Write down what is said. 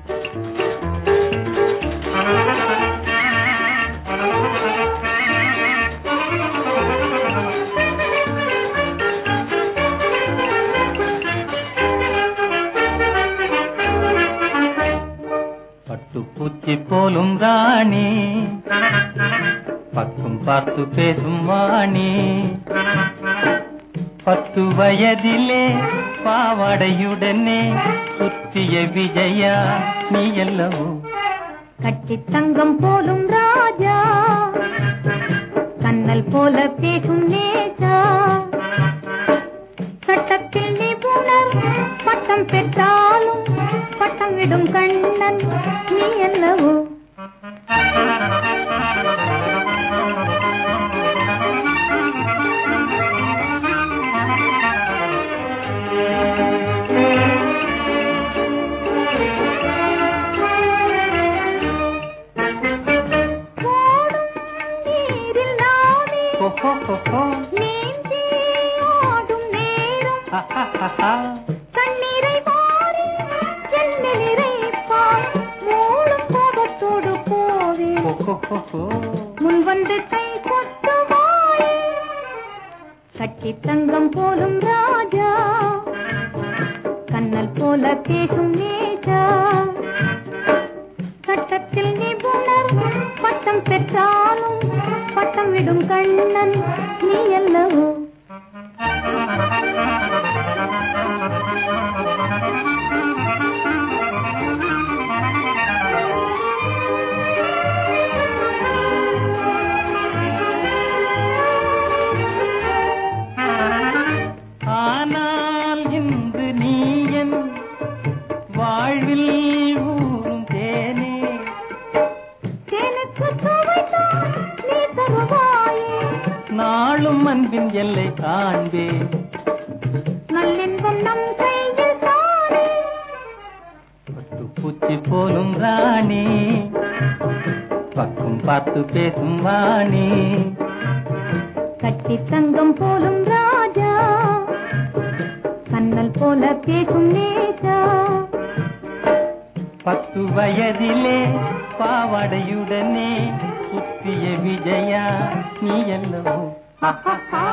பட்டுப்பூச்சி போலும் ராணி, பக்கம் பார்த்து பேசும் வாணி, 10 வயதிலே பாவாடையுடனே சுற்றிய விஜயா நீ அல்லவோ. கட்டி தங்கம் போலும் ராஜா, கண்ணல் போல பேசும் நேசா, சட்டத்தில் நிபுணர் பட்டம் பெற்றாலும் பட்டம் விடும் கண்ணன் நீ அல்லவோ. கண்ணீரை மாறி நிறைப்பார் மூலம் பாவத்தோடு போவே முன் வந்து கை கொட்டுவாய். கட்டி தங்கம் போலும் ராஜா, கண்ணல் போல பேசும் நேசா, சட்டத்தில் நிபுணர் பட்டம் பெற்றாலும் பட்டம் விடும் கண்ணன் நீ அல்லவோ. ஆனால் இன்று நீ என் வாழ்வில் ஊரும் தேனே, தேனுக்கு சுவைதான் நீ தருவாயே, நாளும் அன்பின் எல்லை காண்பே, நல்லின்பம் நம் கையில் தானே. பட்டுப்பூச்சி போலும் ராணி, பக்கம் பார்த்து பேசும் வாணி, கட்டி தங்கம் போலும் ராஜா, கண்ணல் போல பேசும் நேசா, 10 வயதிலே பாவாடையுடனே சுற்றிய விஜயா நீ அல்லவோ.